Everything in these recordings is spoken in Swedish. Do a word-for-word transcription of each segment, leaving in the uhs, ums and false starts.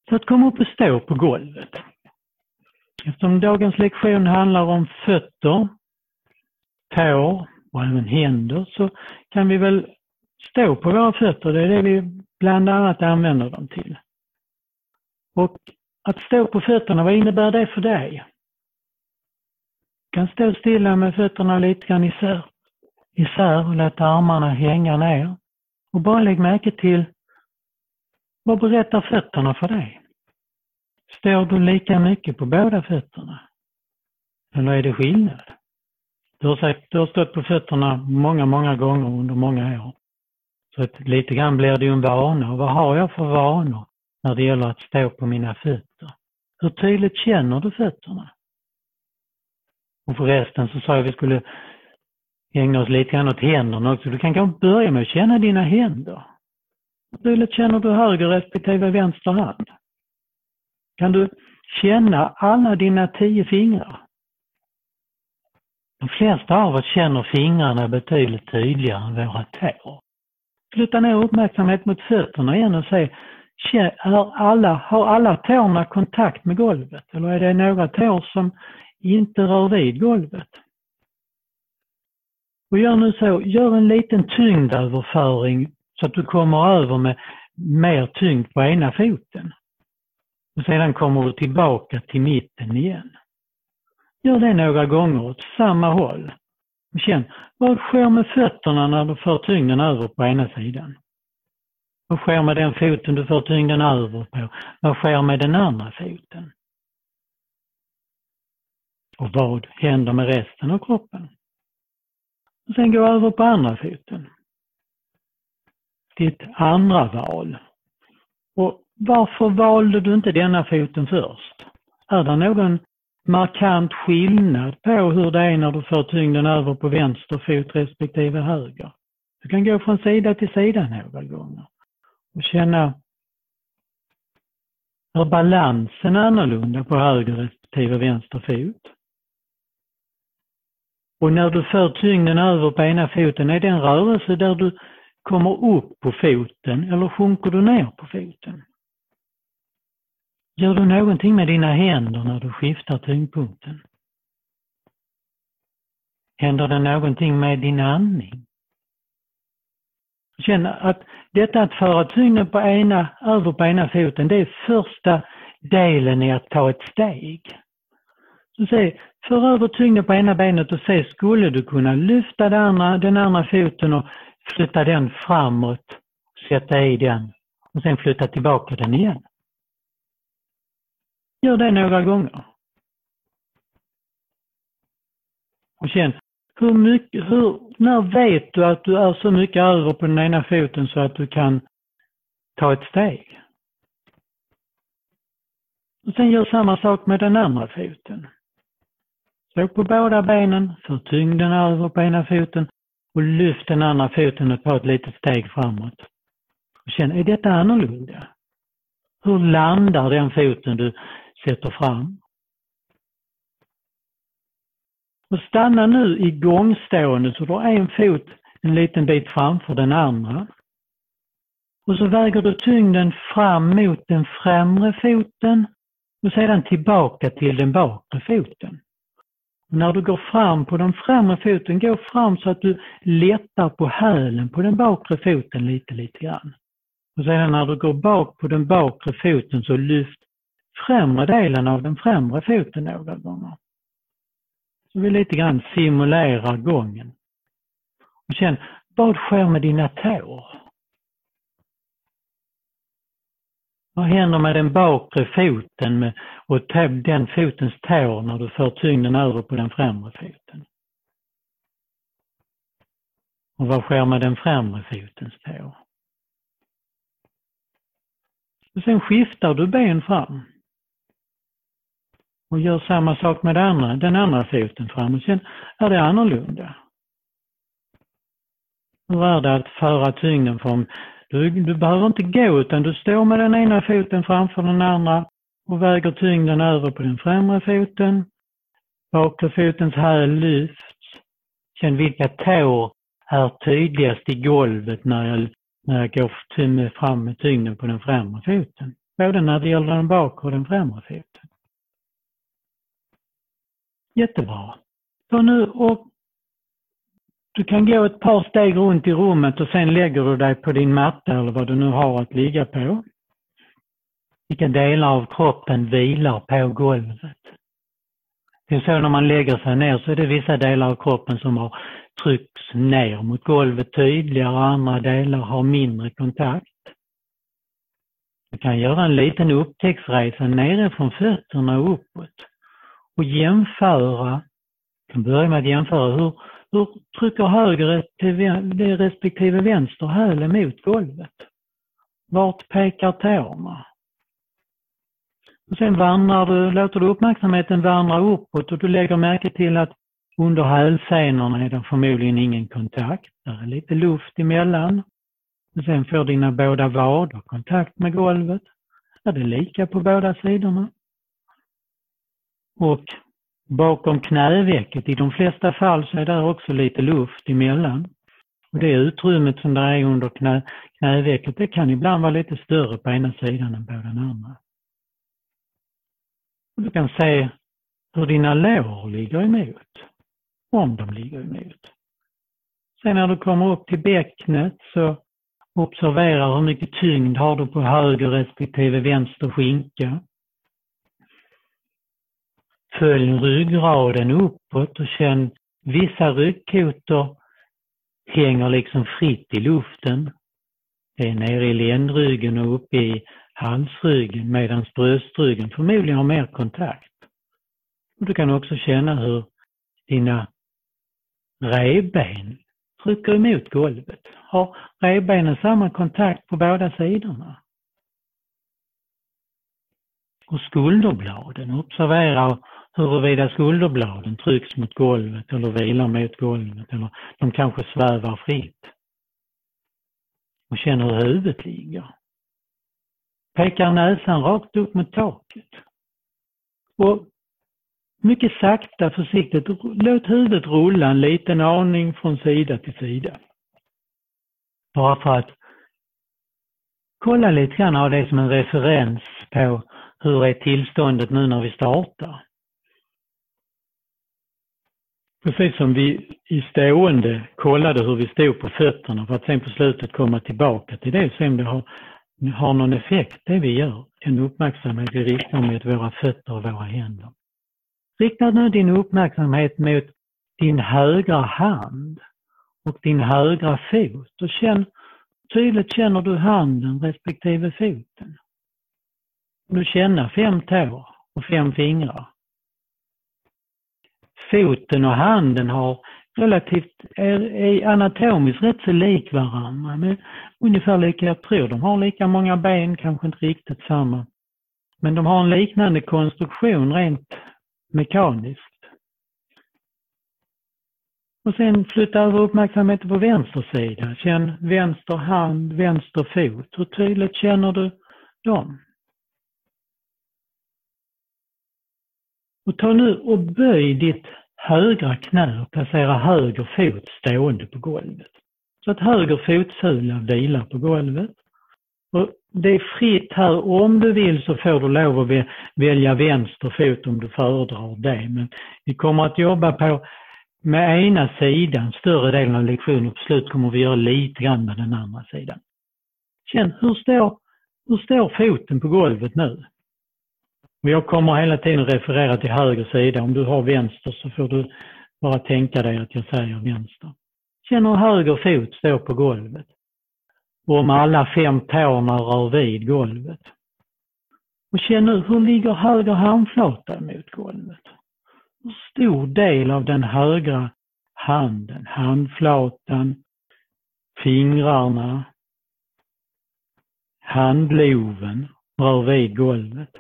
för att komma upp och stå på golvet. Eftersom dagens lektion handlar om fötter, tår och även händer, så kan vi väl stå på våra fötter. Det är det vi bland annat använder dem till. Och att stå på fötterna, vad innebär det för dig? Du kan stå stilla med fötterna lite grann isär, isär och låta armarna hänga ner. Och bara lägg märke till, vad berättar fötterna för dig? Står du lika mycket på båda fötterna? Eller är det skillnad? Du har sagt, du har stått på fötterna många, många gånger under många år. Så att lite grann blir det ju en vana. Och vad har jag för vanor när det gäller att stå på mina fötter? Hur tydligt känner du fötterna? Och förresten så sa jag att vi skulle ägna oss lite grann åt händerna också. Du kan kanske börja med att känna dina händer. Hur tydligt känner du höger respektive vänster hand? Kan du känna alla dina tio fingrar? De flesta av oss känner fingrarna betydligt tydligare än våra tår. Flytta ner uppmärksamhet mot fötterna igen och säg, har alla, har alla tårna kontakt med golvet? Eller är det några tår som inte rör vid golvet? Och gör nu så, gör en liten tyngdöverföring så att du kommer över med mer tyngd på ena foten. Och sedan kommer du tillbaka till mitten igen. Gör det några gånger åt samma håll. Och känn, vad sker med fötterna när du för tyngden över på ena sidan? Vad sker med den foten du för tyngden över på? Vad sker med den andra foten? Och vad händer med resten av kroppen? Och sen gå över på andra foten. Ditt andra val. Och varför valde du inte denna foten först? Är det någon markant skillnad på hur det är när du för tyngden över på vänster fot respektive höger? Du kan gå från sida till sida några gånger. Och känna, är balansen annorlunda på höger respektive vänster fot? Och när du för tyngden över på ena foten, är det en rörelse där du kommer upp på foten eller sjunker du ner på foten? Gör du någonting med dina händer när du skiftar tyngdpunkten? Händer det någonting med din andning? Känn att detta att föra tyngden på ena, över på ena foten, det är första delen i att ta ett steg. Så säg, för över tyngden på ena benet och se, skulle du kunna lyfta den andra, den andra foten och flytta den framåt, sätta i den och sen flytta tillbaka den igen. Gör det några gånger. Och känn, hur mycket, hur, när vet du att du är så mycket över på den ena foten så att du kan ta ett steg? Och sen gör samma sak med den andra foten. Så på båda benen, för tyngden över på ena foten och lyft den andra foten och ta ett litet steg framåt. Och känn, är detta annorlunda? Hur landar den foten du sätter fram? Och stanna nu i gångstående så du har en fot en liten bit framför den andra. Och så väger du tyngden fram mot den främre foten och sedan tillbaka till den bakre foten. Och när du går fram på den främre foten, gå fram så att du lättar på hälen på den bakre foten lite, lite grann. Och sedan när du går bak på den bakre foten så lyft främre delen av den främre foten några gånger. Så vi lite grann simulerar gången. Och känn, vad sker med dina tår? Vad händer med den bakre foten med, och den fotens tår när du för tyngden över på den främre foten? Och vad sker med den främre fotens tår? Och sen skiftar du ben fram. Och gör samma sak med den andra, den andra foten fram. Och sen är det annorlunda. Hur är det att föra tyngden fram? Du, du behöver inte gå utan du står med den ena foten framför den andra och väger tyngden över på den främre foten. Bakre fotens häl lyfts. Känn vilka tår är tydligast i golvet när jag, när jag går fram med tyngden på den främre foten. både när det gäller den bakre och den främre foten. Jättebra. Så nu, och du kan gå ett par steg runt i rummet och sen lägger du dig på din matta eller vad du nu har att ligga på. Vilka delar av kroppen vilar på golvet? Det är så när man lägger sig ner så är det vissa delar av kroppen som har tryckts ner mot golvet tydligare och andra delar har mindre kontakt. Du kan göra en liten upptäcktsresa nere från fötterna och uppåt och jämföra. Du kan börja med att jämföra hur, hur trycker höger det respektive vänster häl mot golvet. Vart pekar tårna? Och sen vandrar du, låter du uppmärksamheten vandra uppåt och du lägger märke till att under hälsenorna är det förmodligen ingen kontakt. Det är lite luft emellan. Och sen får dina båda vader kontakt med golvet. Är det lika på båda sidorna? Och bakom knävecket, i de flesta fall så är det också lite luft emellan. Och det utrymmet som det är under knä, knävecket, det kan ibland vara lite större på ena sidan än på den andra. Och du kan se hur dina lår ligger emot. Om de ligger emot. Sen när du kommer upp till bäcknet så observera hur mycket tyngd har du på höger respektive vänster skinka. Följ ryggraden uppåt och känn vissa ryggkotor hänger liksom fritt i luften. Det är nere i ländryggen och uppe i halsryggen medan bröstryggen förmodligen har mer kontakt. Och du kan också känna hur dina revben trycker emot golvet. Har revbenen samma kontakt på båda sidorna? Och skulderbladen, observera huruvida skulderbladen trycks mot golvet eller vilar mot golvet eller de kanske svävar fritt. Och känner hur huvudet ligger. Pekar näsan rakt upp mot taket. Och mycket sakta, försiktigt, låt huvudet rulla en liten aning från sida till sida. Bara för att kolla lite grann av det som en referens på hur är tillståndet nu när vi startar. Precis som vi i stående kollade hur vi stod på fötterna för att sen på slutet komma tillbaka till det och se om det har, har någon effekt det vi gör. En uppmärksamhet vi riktar mot våra fötter och våra händer. Rikta nu din uppmärksamhet mot din högra hand och din högra fot och känn, tydligt känner du handen respektive foten. Du känner fem tår och fem fingrar. Foten och handen har relativt, är, är anatomiskt rätt så lik varandra. Men ungefär lika, jag tror de har lika många ben, kanske inte riktigt samma. Men de har en liknande konstruktion rent mekaniskt. Och sen flytta över uppmärksamheten på vänster sida. Känn vänster hand, vänster fot. Hur tydligt känner du dem? Och ta nu och böj ditt högra knä och placera höger fot stående på golvet. Så att höger fotsula vilar på golvet. Och det är fritt här. Om du vill så får du lov att välja vänster fot om du föredrar det. Men vi kommer att jobba på med ena sidan större delen av lektionen och på slut kommer vi göra lite grann med den andra sidan. Känn, hur står, hur står foten på golvet nu? Jag kommer hela tiden referera till höger sida. Om du har vänster så får du bara tänka dig att jag säger vänster. Känn hur höger fot står på golvet. Och om alla fem tårna rör vid golvet. Och känn nu, hur ligger höger handflata mot golvet? Hur stor del av den högra handen, handflatan, fingrarna, handloven rör vid golvet.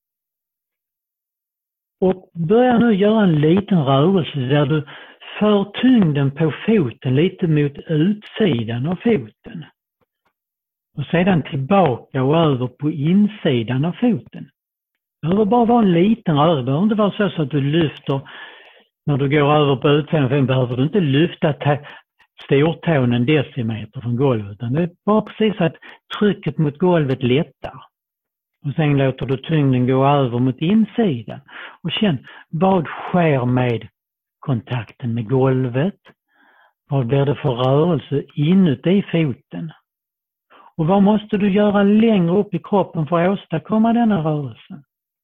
Och börja nu göra en liten rörelse där du för tyngden på foten lite mot utsidan av foten. Och sedan tillbaka och över på insidan av foten. Det behöver bara vara en liten rörelse. Det behöver inte vara så, så att du lyfter, när du går över på utsidan av foten behöver du inte lyfta stortån en decimeter från golvet. Utan det är bara precis att trycket mot golvet lättar. Och sen låter du tyngden gå över mot insidan. Och känn, vad sker med kontakten med golvet? Vad blir det för rörelse inuti foten? Och vad måste du göra längre upp i kroppen för att åstadkomma denna rörelse?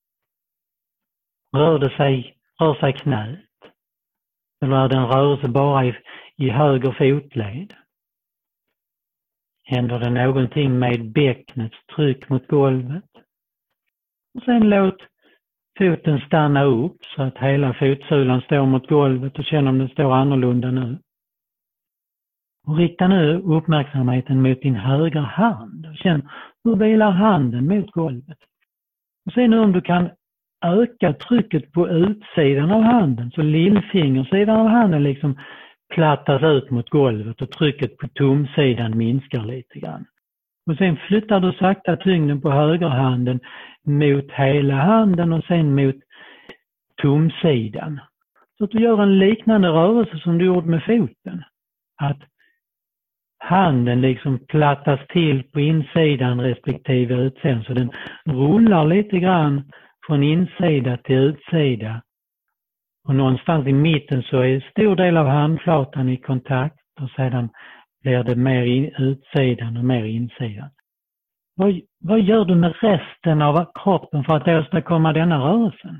Rör det sig, rör sig knät? Eller är det en rörelse bara i, i höger fotled? Händer det någonting med bäcknets tryck mot golvet? Och sen låt foten stanna upp så att hela fotsulan står mot golvet och känn om den står annorlunda nu. Och rikta nu uppmärksamheten mot din högra hand. Och känn hur vilar handen mot golvet. Och se nu om du kan öka trycket på utsidan av handen så lillfingersidan av handen liksom plattas ut mot golvet och trycket på tumsidan minskar lite grann. Och sen flyttar du sakta tyngden på högerhanden mot hela handen och sen mot tumsidan. Så att du gör en liknande rörelse som du gjorde med foten. Att handen liksom plattas till på insidan respektive utsidan så den rullar lite grann från insida till utsida. Och någonstans i mitten så är stor del av handflatan i kontakt och sedan blir det mer in, utsidan och mer insidan. Vad, vad gör du med resten av kroppen för att åstadkomma denna rörelsen?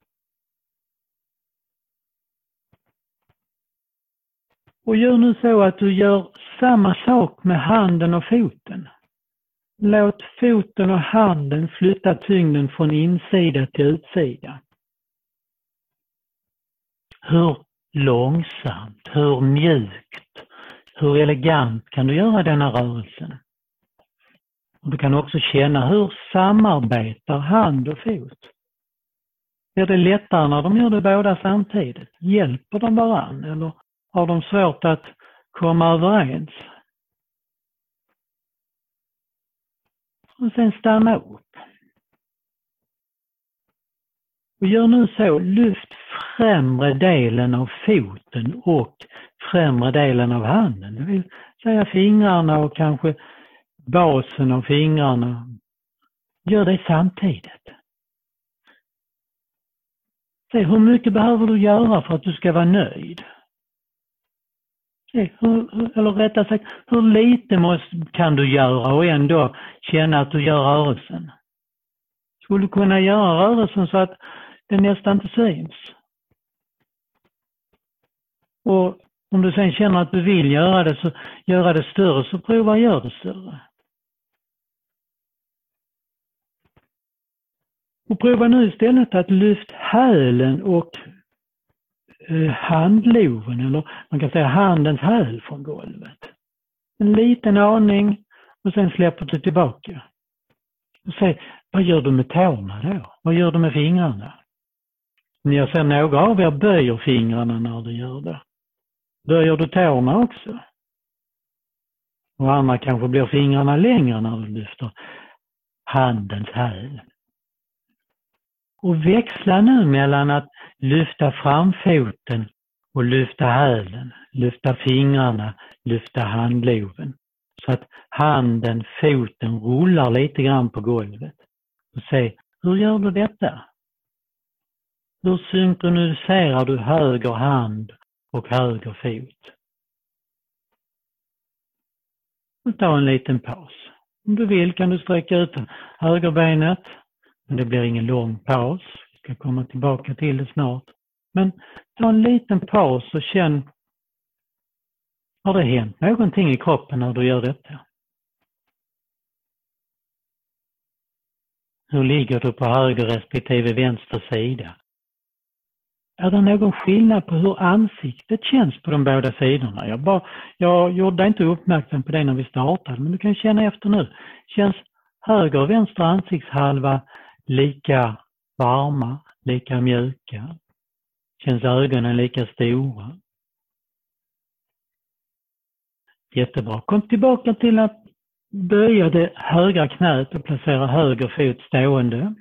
Och gör nu så att du gör samma sak med handen och foten. Låt foten och handen flytta tyngden från insida till utsida. Hur långsamt, hur mjukt, hur elegant kan du göra denna rörelsen? Och du kan också känna hur samarbetar hand och fot. Är det lättare när de gör det båda samtidigt? Hjälper de varann eller har de svårt att komma överens? Och sen stanna upp. Och gör nu så, lyft främre delen av foten och främre delen av handen. Det vill säga fingrarna och kanske basen av fingrarna. Gör det samtidigt. Se, hur mycket behöver du göra för att du ska vara nöjd? Se, hur, eller rättare sagt, hur lite måste, kan du göra och ändå känna att du gör rörelsen? Skulle du kunna göra rörelsen så att den nästan inte syns? Och om du sen känner att du vill göra det så göra det större, så prova gör det större. Och prova nu istället att lyfta hälen och eh, handloven, eller man kan säga handens häl från golvet. En liten aning och sen släpper du tillbaka. Och se, vad gör du med tårna då? Vad gör du med fingrarna? Jag ser några av er böjer fingrarna när du gör det. Böjer du tårna också? Och andra kanske blir fingrarna längre när du lyfter handens häl. Och växla nu mellan att lyfta framfoten och lyfta hälen, lyfta fingrarna, lyfta handloven. Så att handen, foten rullar lite grann på golvet. Och se, hur gör du detta? Hur synkroniserar du höger hand och höger fot? Och ta en liten paus. Om du vill kan du sträcka ut högerbenet. Men det blir ingen lång paus. Vi ska komma tillbaka till det snart. Men ta en liten paus och känn, har det hänt någonting i kroppen när du gör detta? Hur ligger du på höger respektive vänster sida? Är det någon skillnad på hur ansiktet känns på de båda sidorna? Jag, bara, jag gjorde inte uppmärksam på det när vi startade, men du kan känna efter nu. Känns höger och vänster ansiktshalva lika varma, lika mjuka? Känns ögonen lika stora? Jättebra. Kom tillbaka till att böja det högra knät och placera höger fot stående.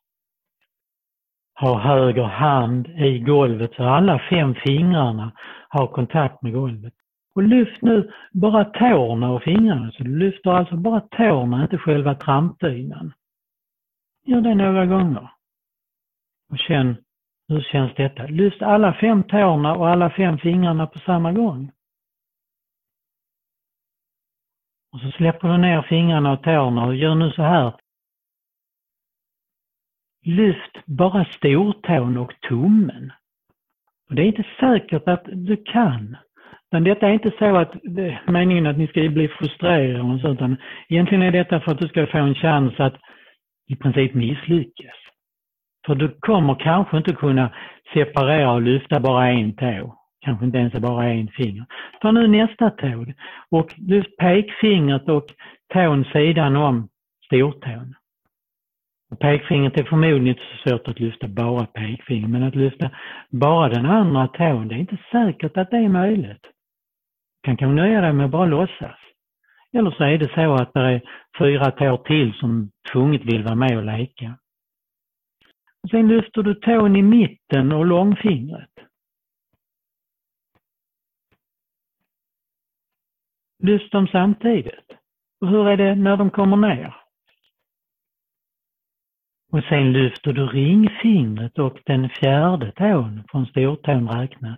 Ha höger hand i golvet så alla fem fingrarna har kontakt med golvet. Och lyft nu bara tårna och fingrarna. Så du lyfter alltså bara tårna, inte själva trampdynan. Gör det några gånger. Och känn, hur känns detta? Lyft alla fem tårna och alla fem fingrarna på samma gång. Och så släpper du ner fingrarna och tårna och gör nu så här. Lyft bara stortån och tummen. Och det är inte säkert att du kan. Men detta är inte så att det är meningen att ni ska bli frustrerade och sånt, utan egentligen är detta för att du ska få en chans att i princip misslyckas. För du kommer kanske inte kunna separera och lyfta bara en tå. Kanske inte ens bara en finger. Ta nu nästa tå och lyft pekfingret och tån sidan om stortån. Och pekfingret är förmodligen inte så svårt att lyfta bara pekfingret, men att lyfta bara den andra tån, det är inte säkert att det är möjligt. Du kan kanske nöja dig med att bara låtsas. Eller så är det så att det är fyra tår till som tvunget vill vara med och leka. Och sen lyfter du tån i mitten och långfingret. Lyft dem samtidigt. Och hur är det när de kommer ner? Och sen lyfter du ringfingret och den fjärde tån från stortån räknat.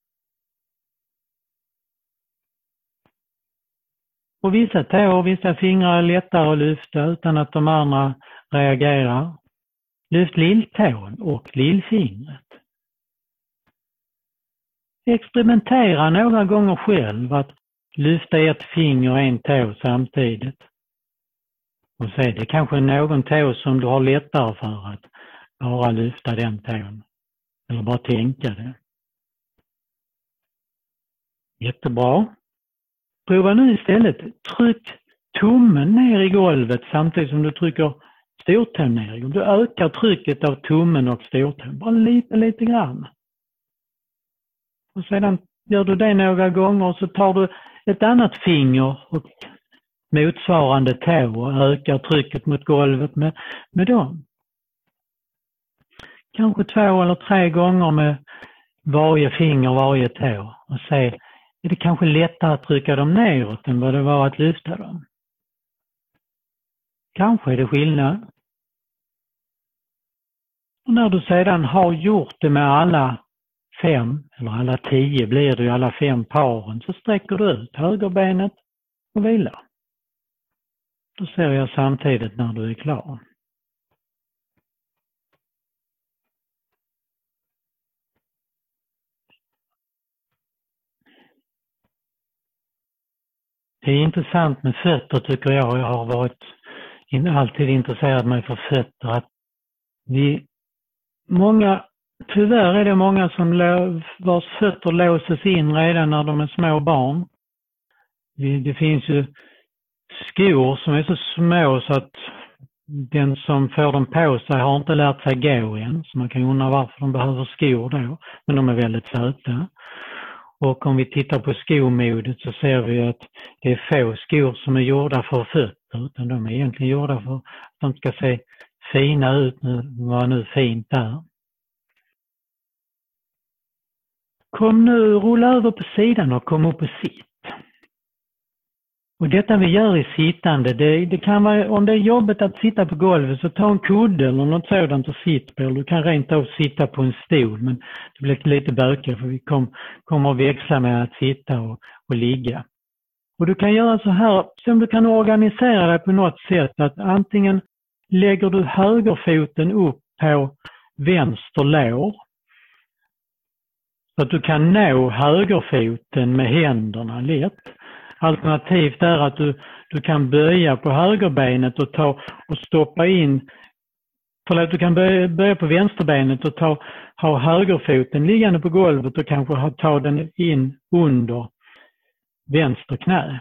Och vissa tår och vissa fingrar är lättare att lyfta utan att de andra reagerar. Lyft lilltån och lillfingret. Experimentera några gånger själv att lyfta ett finger och en tå samtidigt. Och se, det kanske är någon tå som du har lättare för att bara lyfta den tån. Eller bara tänka det. Jättebra. Prova nu istället. Tryck tummen ner i golvet samtidigt som du trycker stortån ner. Du ökar trycket av tummen och stortån. Bara lite, lite grann. Och sedan gör du det några gånger och så tar du ett annat finger och motsvarande tå och ökar trycket mot golvet med, med dem. Kanske två eller tre gånger med varje finger och varje tå. Och se, är det kanske lättare att trycka dem neråt än vad det var att lyfta dem? Kanske är det skillnad. Och när du sedan har gjort det med alla fem, eller alla tio blir det ju alla fem paren, så sträcker du ut högerbenet och vilar. Då ser jag samtidigt när du är klar. Det är intressant med fötter tycker jag. Jag har varit alltid intresserad mig för fötter. Att vi, många, tyvärr är det många som vars fötter låses in redan när de är små barn. Det finns ju skor som är så små så att den som får dem på sig har inte lärt sig gå än. Så man kan undra varför de behöver skor då. Men de är väldigt söta. Och om vi tittar på skomodet så ser vi att det är få skor som är gjorda för fötter. Utan de är egentligen gjorda för att de ska se fina ut. Nu var nu fint där. Kom nu, rulla över på sidan och kom upp på sitt. Och detta vi gör i sittande, det, det kan vara, om det är jobbet att sitta på golvet så ta en kudde eller något sådant och sitt på. Du kan rent av sitta på en stol, men det blir lite bökigt för vi kom, kommer att växla med att sitta och, och ligga. Och du kan göra så här, som du kan organisera dig på något sätt, att antingen lägger du högerfoten upp på vänster lår. Så att du kan nå högerfoten med händerna lätt. Alternativt är att du, du kan böja på högerbenet och ta och stoppa in. Förlåt, du kan böja, böja på vänsterbenet och ta, ha högerfoten liggande på golvet och kanske ha, ta den in under vänster knä.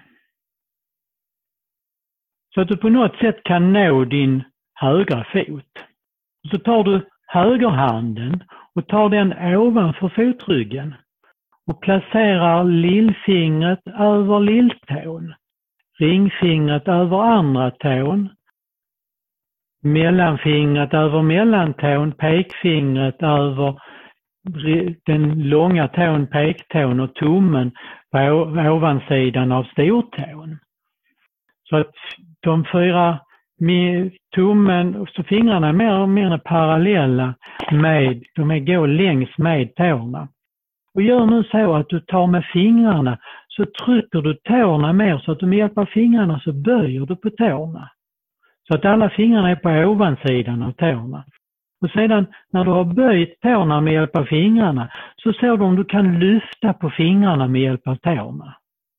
Så att du på något sätt kan nå din högra fot. Så tar du högerhanden och tar den ovanför fotryggen. Och placerar lillfingret över lilltån, ringfingret över andra tån, mellanfingret över mellantån, pekfingret över den långa tån, pektån och tummen på ovansidan av stortån. Så att de fyra med tummen, så fingrarna är mer och mer parallella med, de går längs med tårna. Och gör nu så att du tar med fingrarna, så trycker du tårna mer, så att du med hjälp av fingrarna så böjer du på tårna. Så att alla fingrarna är på ovansidan av tårna. Och sedan när du har böjt tårna med hjälp av fingrarna, så ser du om du kan lyfta på fingrarna med hjälp av tårna.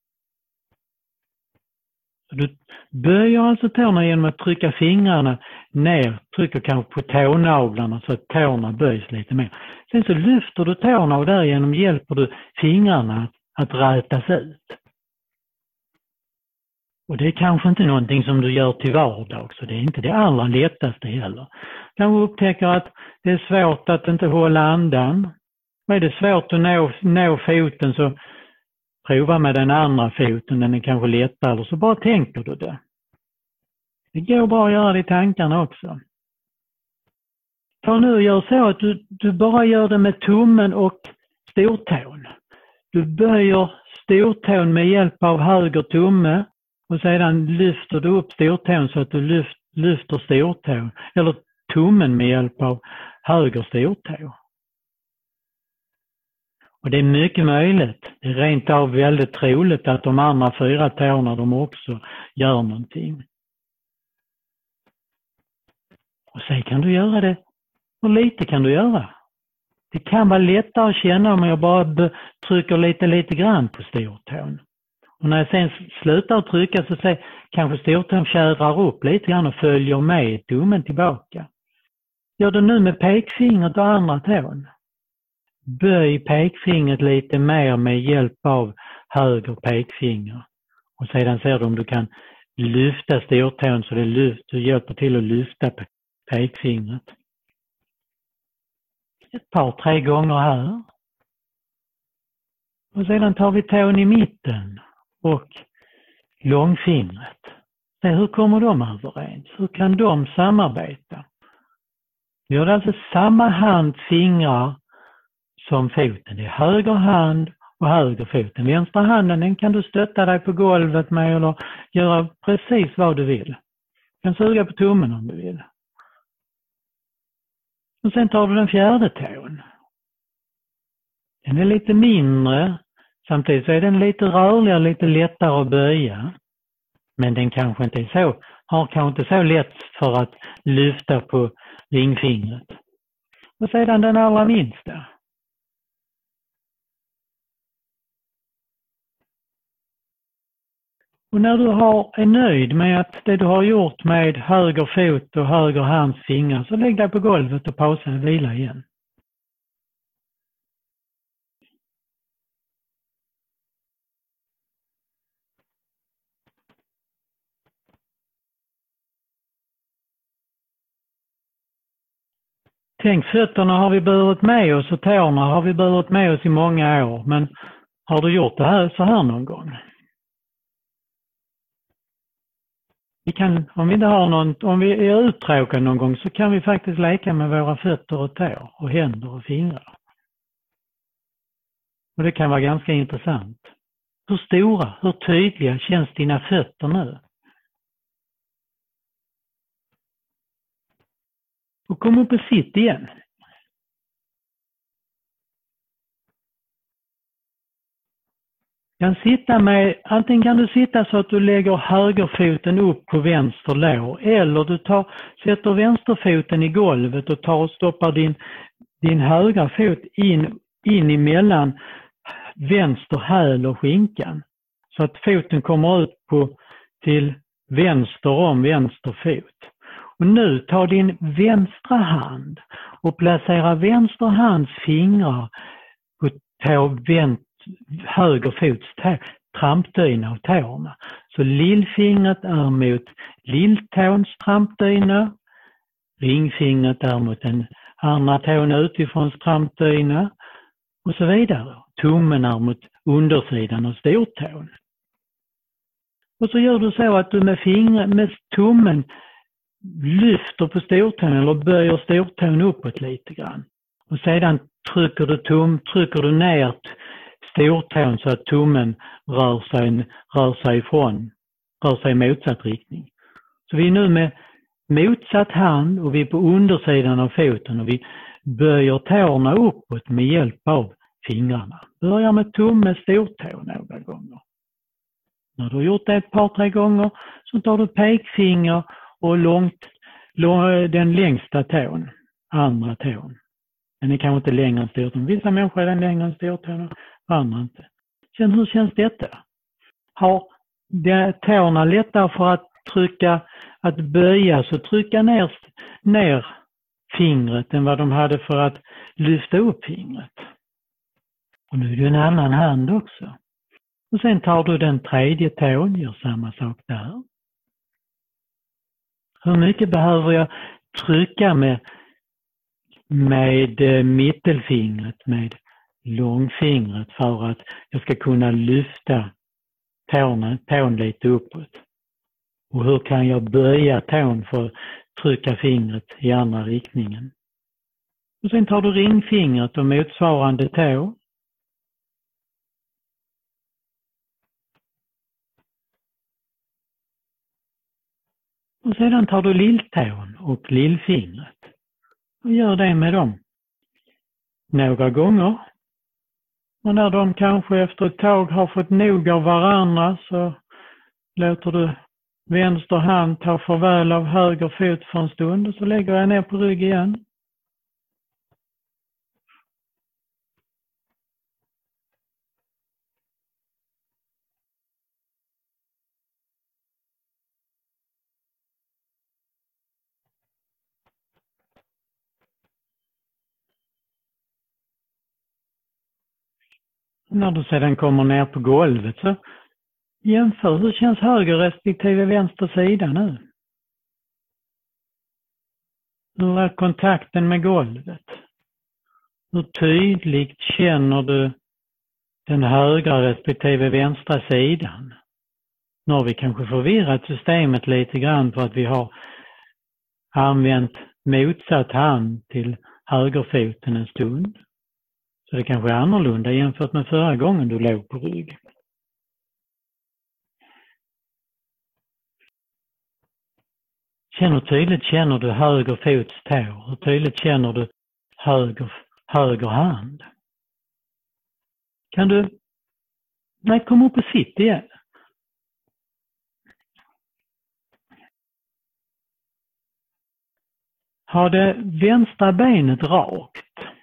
Så du böjer alltså tårna genom att trycka fingrarna ner, trycker kanske på tånaglarna så att tårna böjs lite mer. Sen så lyfter du tårna och därigenom hjälper du fingrarna att rätas ut. Och det är kanske inte någonting som du gör till vardags, så det är inte det allra lättaste heller. Kanske upptäcker att det är svårt att inte hålla andan. Och är det svårt att nå, nå foten, så prova med den andra foten, den är kanske lättare, eller så bara tänker du det. Det går bra att göra det i tankarna också. Ta nu och gör så att du, du bara gör det med tummen och stortån. Du böjer stortån med hjälp av höger tumme och sedan lyfter du upp stortån så att du lyft, lyfter stortån, eller tummen med hjälp av höger stortå. Och det är mycket möjligt, det är rent av väldigt troligt att de andra fyra tårna de också gör någonting. Och sen kan du göra det, och lite kan du göra. Det kan vara lättare att känna om jag bara trycker lite, lite grann på stortån. Och när jag sen slutar att trycka så ser kanske stortån fjädrar upp lite grann och följer med tummen tillbaka. Gör det nu med pekfingret och andra tån. Böj pekfingret lite mer med hjälp av höger pekfinger. Och sedan ser du om du kan lyfta stortån så det lyft, du hjälper till att lyfta pekfingret. Ett par, tre gånger här. Och sedan tar vi tån i mitten och långfingret. Se, hur kommer de överens? Hur kan de samarbeta? Vi har alltså samma hands fingrar som foten. Det är höger hand och höger foten. Vänstra handen, den kan du stötta dig på golvet med eller göra precis vad du vill. Du kan suga på tummen om du vill. Och sen tar du den fjärde tån. Den är lite mindre. Samtidigt så är den lite rörligare, lite lättare att böja. Men den kanske inte är så, har kanske inte så lätt för att lyfta på ringfingret. Och sedan den allra minsta. Och när du har, är nöjd med att det du har gjort med höger fot och höger hands fingrar, så lägg dig på golvet och pausa och vila igen. Tänk, fötterna har vi burit med oss och tårna har vi burit med oss i många år. Men har du gjort det här så här någon gång? Vi kan, om vi inte har någon, om vi är uttråkade någon gång så kan vi faktiskt leka med våra fötter och tår och händer och fingrar. Och det kan vara ganska intressant. Hur stora, hur tydliga känns dina fötter nu? Och kom upp och sitt igen. Kan sitta med, antingen kan du sitta så att du lägger högerfoten upp på vänster lår, eller du tar, sätter vänsterfoten i golvet och tar och stoppar din, din högra fot in, in emellan vänster häl och skinkan. Så att foten kommer ut på, till vänster om vänster fot. Och nu tar din vänstra hand och placerar vänster hands fingrar på tå, vänt, höger fots tå, trampdyna av tårna. Så lillfingret är mot lilltåns trampdyna, ringfingret är mot den andra tån utifrån trampdyna och så vidare. Tummen är mot undersidan av stortån. Och så gör du så att du med fingret, med tummen lyfter på stortån eller böjer stortån uppåt lite grann. Och sedan trycker du, tum, trycker du ner stortån så att tummen rör sig, rör sig ifrån, rör sig i motsatt riktning. Så vi är nu med motsatt hand och vi är på undersidan av foten och vi böjer tårna uppåt med hjälp av fingrarna. Börja med tumme, stortå några gånger. När du har gjort det ett par, tre gånger så tar du pekfinger och långt, lång, den längsta tån, andra tån. Den är kanske inte längre än stortån. Vissa människor är den längre än stortån, andra inte. Sen hur känns detta? Har det tårna lättare för att trycka, att böja så trycka ner, ner fingret än vad de hade för att lyfta upp fingret. Och nu är det en annan hand också. Och sen tar du den tredje tån, gör samma sak där. Hur mycket behöver jag trycka med, med mittelfingret, med långfingret för att jag ska kunna lyfta tårna, tån lite uppåt? Och hur kan jag böja tån för att trycka fingret i andra riktningen? Och sen tar du ringfingret och motsvarande tå. Och sedan tar du lilltån och lillfingret. Och gör det med dem några gånger. Och när de kanske efter ett tag har fått nog av varandra så låter du vänster hand ta farväl av höger fot för en stund och så lägger jag ner på rygg igen. När du sedan kommer ner på golvet så jämför hur känns höger respektive vänster sida nu. Hur är kontakten med golvet? Hur tydligt känner du den högra respektive vänstra sidan? Nu har vi kanske förvirrat systemet lite grann för att vi har använt motsatt hand till högerfoten en stund. Så det kanske är annorlunda jämfört med förra gången du låg på rygg. Känner tydligt känner du höger fots tå. Hur tydligt känner du höger, höger hand? Kan du... Nej, kom upp och sitt igen. Har det vänstra benet rakt?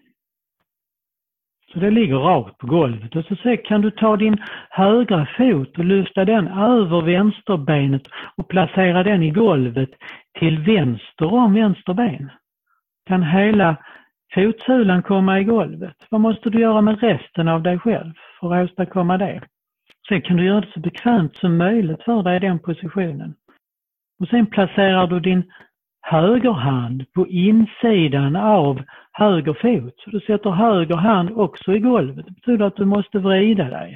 Så det ligger rakt på golvet. Och så kan du ta din högra fot och lyfta den över vänsterbenet och placera den i golvet till vänster om vänsterben. Kan hela fotsulan komma i golvet? Vad måste du göra med resten av dig själv för att åstadkomma det? Sen kan du göra det så bekvämt som möjligt för dig i den positionen. Och sen placerar du din högerhand på insidan av höger fot. Så du sätter höger hand också i golvet. Det betyder att du måste vrida dig.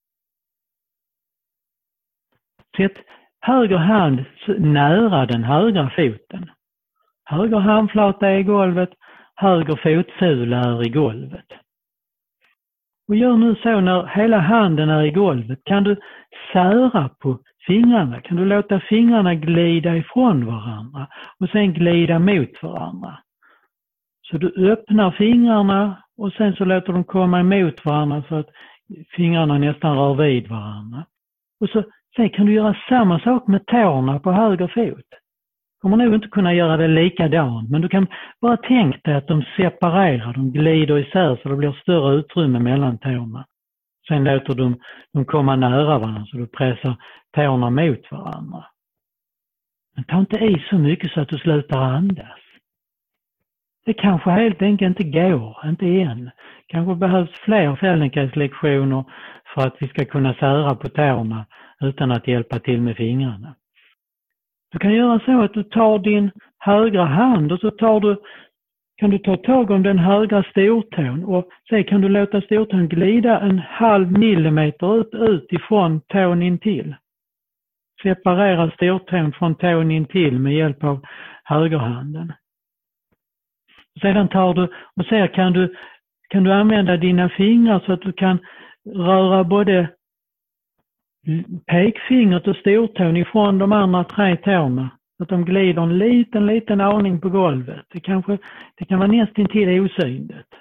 Sätt höger hand nära den högra foten. Höger handflata är i golvet. Höger fotsula är i golvet. Och gör nu så när hela handen är i golvet. Kan du sära på fingrarna? Kan du låta fingrarna glida ifrån varandra och sen glida mot varandra? Så du öppnar fingrarna och sen så låter de komma emot varandra så att fingrarna nästan rör vid varandra. Och så sen kan du göra samma sak med tårna på höger fot. Du kommer nog inte kunna göra det likadant, men du kan bara tänka dig att de separerar, de glider isär så det blir större utrymme mellan tårna. Sen låter de, de komma nära varandra så du pressar tårna mot varandra. Men ta inte i så mycket så att du slutar andas. Det kanske helt enkelt inte går, inte än. Kanske behövs fler Feldenkrais-lektioner för att vi ska kunna sära på tårna utan att hjälpa till med fingrarna. Du kan göra så att du tar din högra hand och så tar du, kan du ta tag om den högra stortån och sen kan du låta stortån glida en halv millimeter ut, ut ifrån tån intill. Separera stortån från tån intill med hjälp av högerhanden. Sedan tar du och ser kan du, kan du använda dina fingrar så att du kan röra både pekfingret och stortån ifrån de andra tre tårna Så att de glider en liten, liten aning på golvet. Det, kanske, det kan vara nästintill osynligt.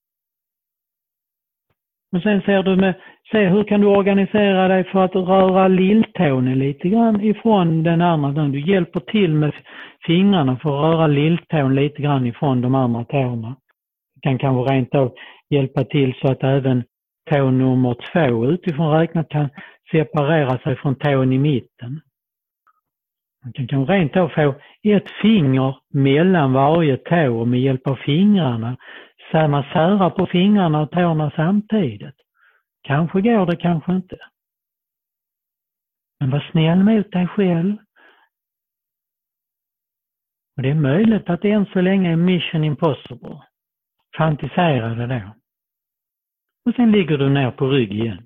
Men sen ser du med, se hur kan du organisera dig för att röra lilltån lite grann ifrån den andra. Du hjälper till med fingrarna för att röra lilltån lite grann ifrån de andra tårna. Du kan kanske rent av hjälpa till så att även tå nummer två utifrån räknat kan separera sig från tån i mitten. Man kan kanske rent av få ett finger mellan varje tå och med hjälp av fingrarna så man särar på fingrarna och tårna samtidigt. Kanske går det, kanske inte. Men var snäll mot dig själv. Och det är möjligt att det än så länge är mission impossible. Fantisera det då. Och sen ligger du ner på rygg igen.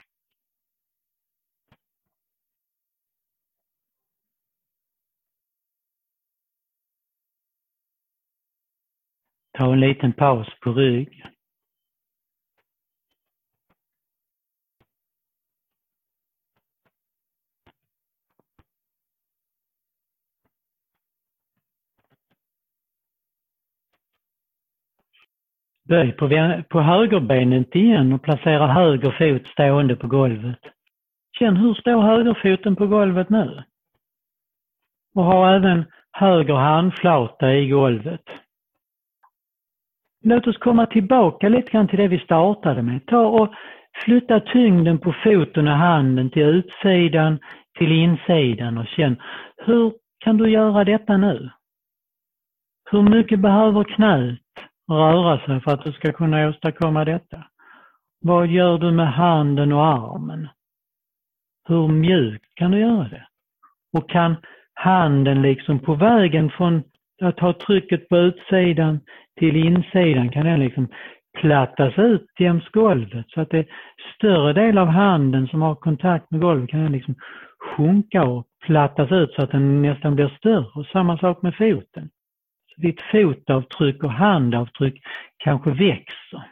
Ta en liten paus på rygg. Böj på, på högerbenet igen och placera höger fot stående på golvet. Känn hur står högerfoten på golvet nu. Och ha även höger handflata i golvet. Låt oss komma tillbaka lite grann till det vi startade med. Ta och flytta tyngden på foten och handen till utsidan, till insidan och känn hur kan du göra detta nu? Hur mycket behöver knät röra sig för att du ska kunna åstadkomma detta? Vad gör du med handen och armen? Hur mjukt kan du göra det? Och kan handen liksom på vägen från att ha trycket på utsidan till insidan kan den liksom plattas ut jäms golvet så att det är större del av handen som har kontakt med golvet kan den liksom sjunka och plattas ut så att den nästan blir större. Och samma sak med foten. Så ditt fotavtryck och handavtryck kanske växer.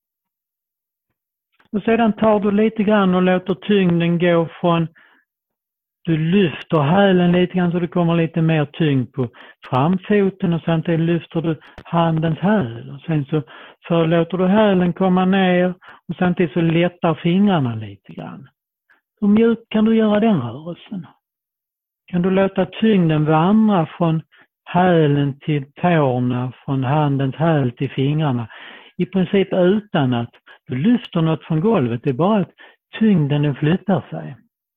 Och sedan tar du lite grann och låter tyngden gå från, du lyfter hälen lite grann så det kommer lite mer tyngd på framfoten och samtidigt lyfter du handens häl. Och sen så för låter du hälen komma ner och samtidigt så lättar fingrarna lite grann. Hur mjukt kan du göra den rörelsen? Kan du låta tyngden vandra från hälen till tårna, från handens häl till fingrarna? I princip utan att du lyfter något från golvet, det är bara att tyngden den flyttar sig.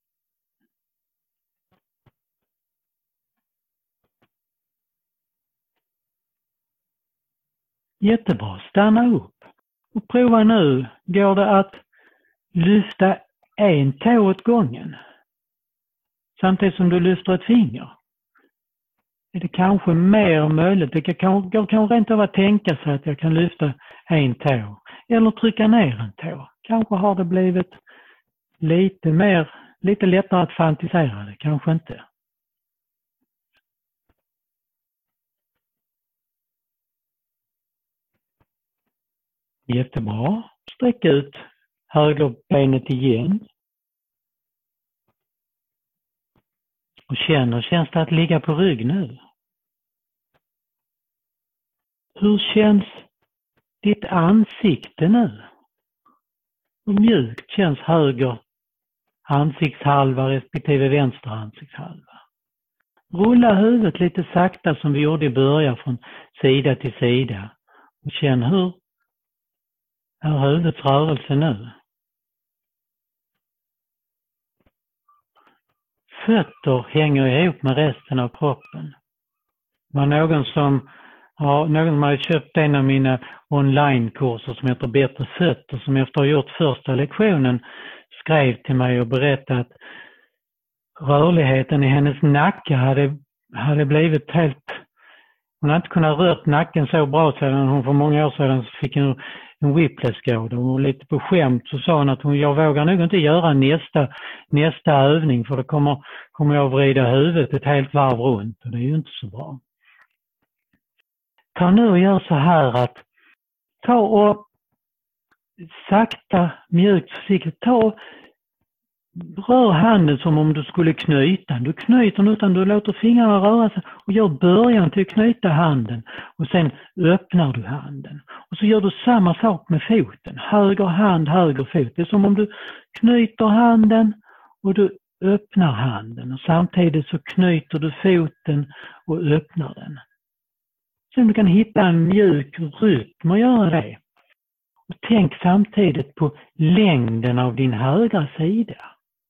Jättebra, stanna upp och prova nu. Går det att lyfta en tå åt gången samtidigt som du lyfter ett finger? Är det kanske mer möjligt? Det kan, kan, kan rent av att tänka sig att jag kan lyfta en tå eller trycka ner en tå. Kanske har det blivit lite mer, lite lättare att fantisera det, kanske inte. Jättebra. Sträck ut högerbenet igen. Och känner, känns det att ligga på rygg nu? Hur känns ditt ansikte nu? Hur mjukt känns höger ansiktshalva respektive vänster ansiktshalva? Rulla huvudet lite sakta som vi gjorde i början från sida till sida. Och känn hur är huvudets rörelse nu? Fötter hänger ihop med resten av kroppen. Det var någon som har, någon som har köpt en av mina onlinekurser som heter Bättre fötter, som efter att ha gjort första lektionen skrev till mig och berättade att rörligheten i hennes nacke hade, hade blivit helt... Hon hade inte kunnat rört nacken så bra sedan hon för många år sedan fick en, en whiplash-skada. Och lite på skämt så sa hon att hon, jag vågar nog inte göra nästa, nästa övning för då kommer, kommer jag vrida huvudet ett helt varv runt och det är ju inte så bra. Ta nu och gör så här att ta och sakta, mjukt, försiktigt, ta och rör handen som om du skulle knyta. Du knyter den utan du låter fingrarna röra sig och gör början till att knyta handen. Och sen öppnar du handen. Och så gör du samma sak med foten. Höger hand, höger fot. Det är som om du knyter handen och du öppnar handen. Och samtidigt så knyter du foten och öppnar den. Så du kan hitta en mjuk rytm och göra det. Och tänk samtidigt på längden av din högra sida.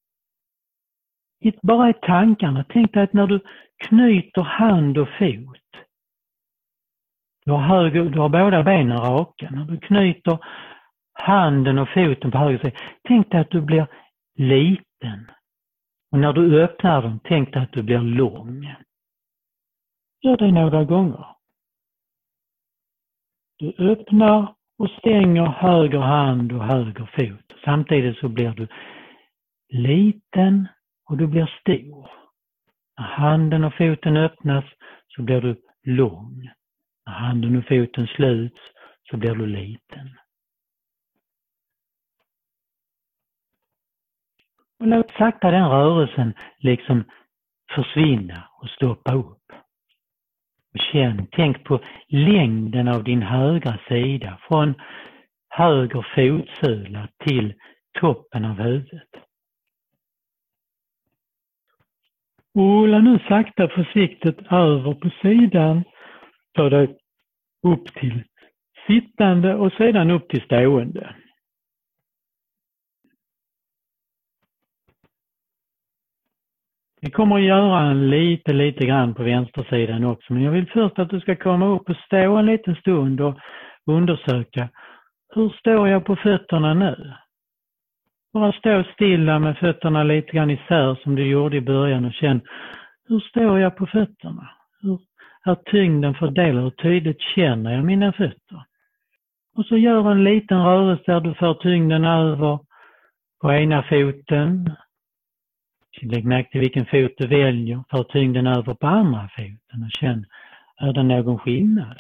Bara i tankarna. Tänk dig att när du knyter hand och fot. Du har, höger, du har båda benen raka. När du knyter handen och foten på höger sida. Tänk dig att du blir liten. Och när du öppnar dem, tänk dig att du blir lång. Gör det några gånger. Du öppnar och stänger höger hand och höger fot. Samtidigt så blir du liten och du blir stor. När handen och foten öppnas så blir du lång. När handen och foten sluts så blir du liten. Och låt sakta den rörelsen liksom försvinna och stoppa upp. Och känn, tänk på längden av din högra sida från höger fotsula till toppen av huvudet. Och rulla nu sakta försiktigt över på sidan. Ta dig upp till sittande och sedan upp till stående. Vi kommer att göra en lite, lite grann på vänstersidan också. Men jag vill först att du ska komma upp och stå en liten stund och undersöka. Hur står jag på fötterna nu? Bara stå stilla med fötterna lite grann isär som du gjorde i början och känn. Hur står jag på fötterna? Hur är tyngden fördelad? Hur tydligt känner jag mina fötter? Och så gör en liten rörelse där du för tyngden över på ena foten. Lägg märke till vilken fot du väljer. För tyngden över på andra foten och känn, är det någon skillnad?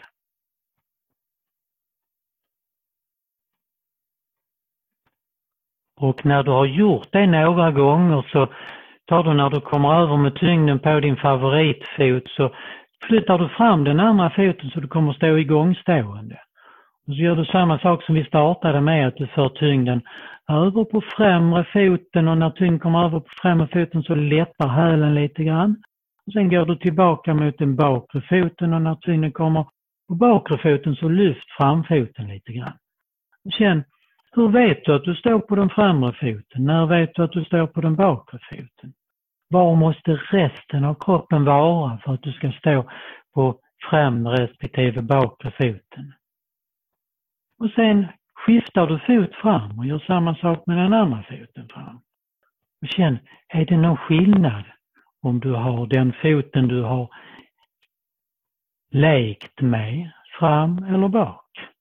Och när du har gjort det några gånger så tar du när du kommer över med tyngden på din favoritfot så flyttar du fram den andra foten så du kommer stå igångstående. Och så gör du samma sak som vi startade med, att du för tyngden över på främre foten och när tyngden kommer över på främre foten så lättar hälen lite grann. Och sen går du tillbaka mot den bakre foten och när tyngden kommer på bakre foten så lyft framfoten lite grann. Och känn, hur vet du att du står på den främre foten? När vet du att du står på den bakre foten? Var måste resten av kroppen vara för att du ska stå på främre respektive bakre foten? Och sen skiftar du fot fram och gör samma sak med den andra foten fram. Och känn, är det någon skillnad om du har den foten du har lekt med fram eller bak?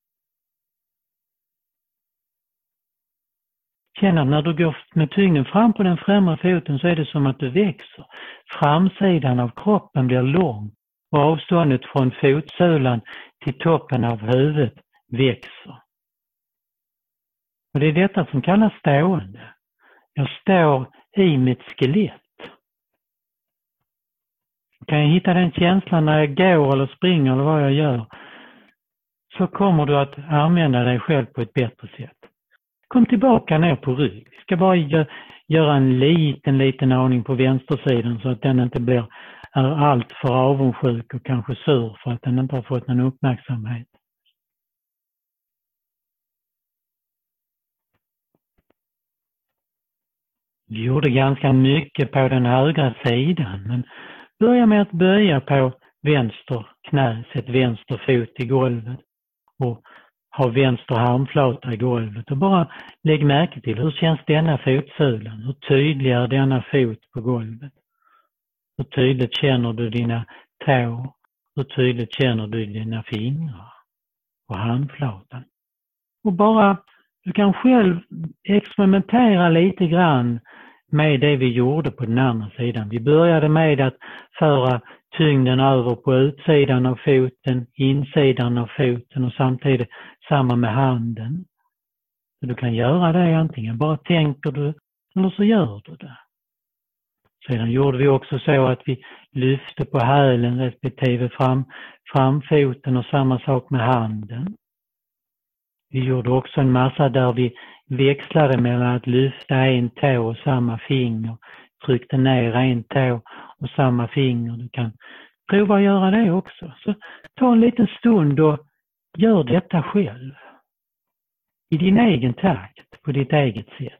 Känn att när du går med tyngden fram på den främre foten så är det som att du växer. Framsidan av kroppen blir lång och avståndet från fotsulan till toppen av huvudet växer. Och det är detta som kallas stående. Jag står i mitt skelett. Kan jag hitta den känslan när jag går eller springer eller vad jag gör, så kommer du att använda dig själv på ett bättre sätt. Kom tillbaka ner på rygg. Vi ska bara göra en liten, liten aning på vänstersidan så att den inte blir allt för avundsjuk och kanske sur för att den inte har fått någon uppmärksamhet. Vi gjorde ganska mycket på den högra sidan, men börja med att böja på vänster knä, sätt vänster fot i golvet och ha vänster handflata i golvet och bara lägg märke till hur känns denna fotsulan, hur tydlig är denna fot på golvet, hur tydligt känner du dina tår, hur tydligt känner du dina fingrar och handflatan. Och bara, du kan själv experimentera lite grann med det vi gjorde på den andra sidan. Vi började med att föra tyngden över på utsidan av foten, insidan av foten och samtidigt samma med handen. Så du kan göra det antingen. Bara tänker du eller så gör du det. Sedan gjorde vi också så att vi lyfte på hälen respektive fram, framfoten och samma sak med handen. Vi gjorde också en massa där vi växlade mellan att lyfta en tå och samma finger. Tryckte ner en tå och samma finger. Du kan prova att göra det också. Så ta en liten stund och gör detta själv. I din egen takt, på ditt eget sätt.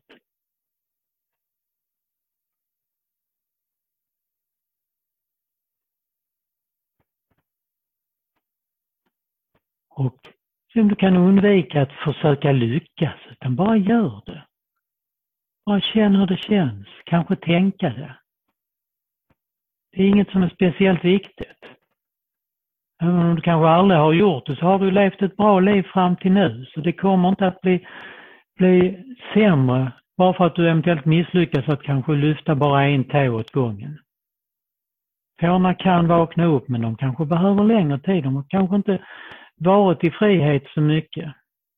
Och om du kan undvika att försöka lyckas, utan bara gör det. Bara känn hur det känns, kanske tänka det. Det är inget som är speciellt viktigt. Även om du kanske aldrig har gjort det så har du levt ett bra liv fram till nu. Så det kommer inte att bli, bli sämre bara för att du eventuellt misslyckas att kanske lyfta bara en tå åt gången. Tårna kan vakna upp men de kanske behöver längre tid. De har kanske inte varit i frihet så mycket.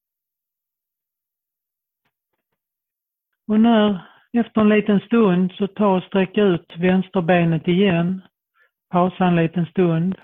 Och när efter en liten stund så ta och sträck ut vänsterbenet igen. Pausa en liten stund.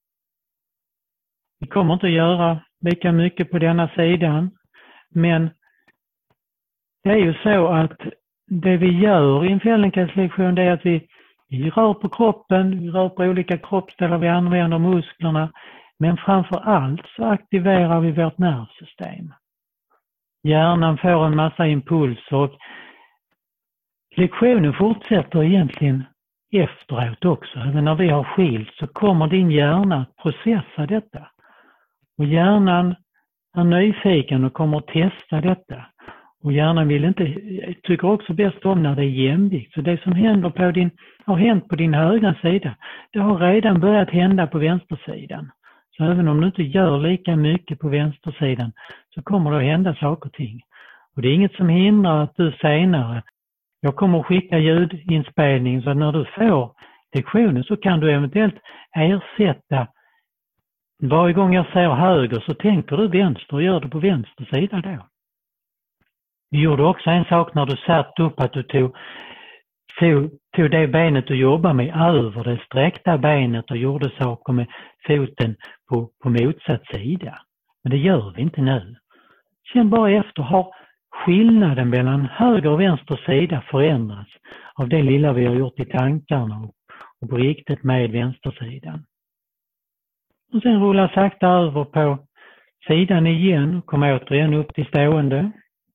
Vi kommer inte att göra lika mycket på denna sidan. Men det är ju så att det vi gör i en Feldenkrais-lektion är att vi, vi rör på kroppen, vi rör på olika kroppsdelar, vi använder musklerna. Men framför allt så aktiverar vi vårt nervsystem. Hjärnan får en massa impulser och lektionen fortsätter egentligen efteråt också. Även när vi har skilt så kommer din hjärna att processa detta. Och hjärnan är nyfiken och kommer att testa detta. Och hjärnan vill inte, tycker också bäst om när det är jämvikt. Så det som händer på din, har hänt på din högra sida, det har redan börjat hända på vänstersidan. Så även om du inte gör lika mycket på vänstersidan så kommer det att hända saker och ting. Och det är inget som hindrar att du senare, jag kommer att skicka ljudinspelning så att när du får lektionen så kan du eventuellt ersätta, varje gång jag säger höger så tänker du vänster och gör det på vänster sida då. Vi gjorde också en sak när du satt upp att du tog, tog, tog det benet du jobbar med över det sträckta benet och gjorde saker med foten på, på motsatt sida. Men det gör vi inte nu. Sen bara efter har skillnaden mellan höger och vänster sida förändrats av det lilla vi har gjort i tankarna och, och på riktigt med vänstersidan. Och sen rulla sakta över på sidan igen och komma återigen upp till stående.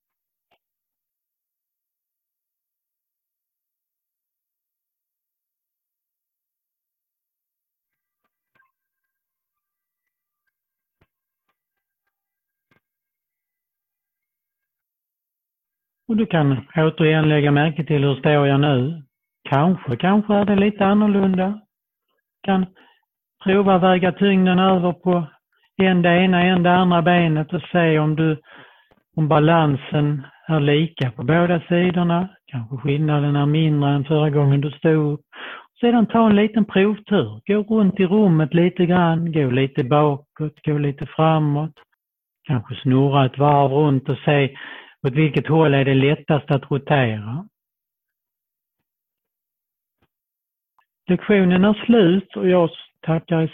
Och du kan återigen lägga märke till hur står jag nu. Kanske, kanske är det lite annorlunda. Kan prova väga tyngden över på en det ena, en det andra benet och se om du om balansen är lika på båda sidorna. Kanske skillnaden är mindre än förra gången du stod upp. Sedan ta en liten provtur. Gå runt i rummet lite grann. Gå lite bakåt, gå lite framåt. Kanske snurra ett varv runt och se åt vilket håll är det lättast att rotera. Lektionen är slut och jag tackar